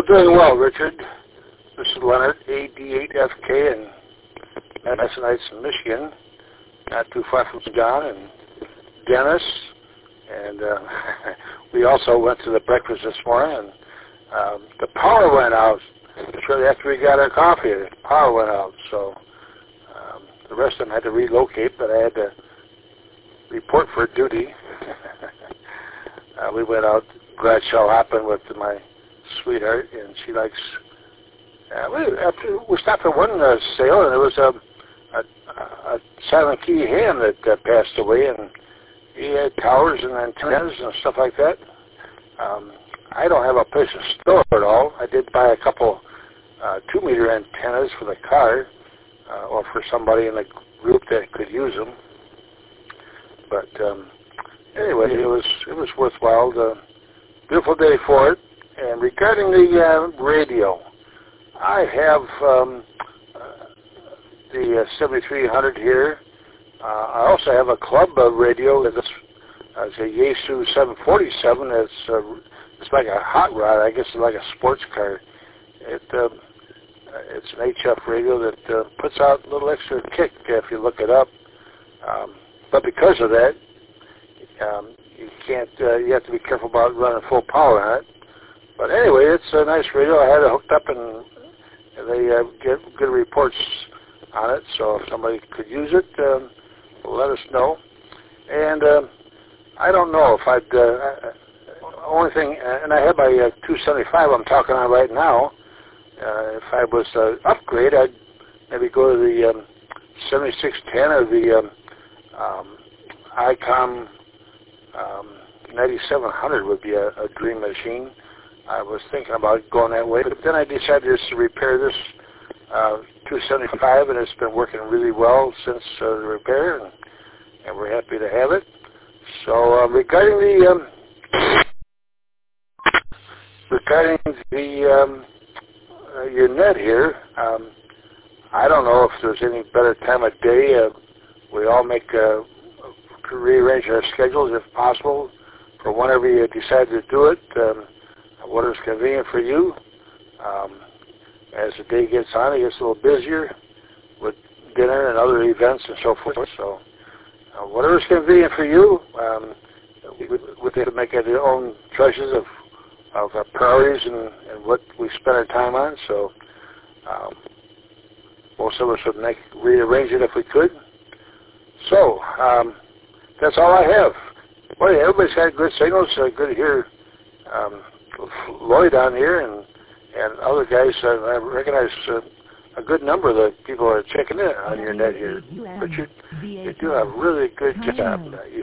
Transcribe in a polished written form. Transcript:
doing well, Richard. This is Leonard, AD8FK in Massachusetts, Michigan, not too far from John and Dennis. And we also went to the breakfast this morning, and the power went out. Shortly after we got our coffee, the power went out. So the rest of them had to relocate, but I had to report for duty. We went out garage sale hopping with my sweetheart, and she likes. We stopped at one sale, and there was a silent key ham that passed away, and he had towers and antennas and stuff like that. I don't have a place to store it all. I did buy a couple 2-meter antennas for the car, or for somebody in the group that could use them. But anyway, it was worthwhile. Beautiful day for it. And regarding the radio, I have the 7300 here. I also have a club radio that's a Yaesu 747. It's like a hot rod. I guess it's like a sports car. It's an HF radio that puts out a little extra kick if you look it up. But because of that, you can't. You have to be careful about running full power on it. But anyway, it's a nice radio. I had it hooked up, and they get good reports on it. So if somebody could use it, let us know. And I don't know if I'd. Only thing, and I have my 275 I'm talking on right now. If I was to upgrade, I'd maybe go to the 7610 or the ICOM 9700 would be a dream machine. I was thinking about going that way, but then I decided just to repair this 275, and it's been working really well since the repair, and we're happy to have it. So regarding the your net here, I don't know if there's any better time of day. We all rearrange our schedules if possible for whenever you decide to do it. Whatever's convenient for you. As the day gets on, it gets a little busier with dinner and other events and so forth. So whatever's convenient for you, we can make our own choices of our priorities and what we spend our time on. So most of us would rearrange it if we could. So that's all I have. Well, yeah, everybody's got good signals. Good to hear Lloyd on here and other guys. I recognize a good number of the people are checking in on your net here. Richard, you do a really good job.